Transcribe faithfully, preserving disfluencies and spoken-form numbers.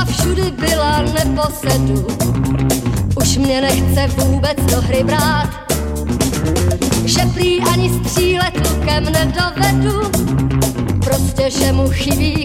a všudy byla neposedu. Už mě nechce vůbec do hry brát, že prý ani střílet lukem nedovedu. Prostě, že mu chybí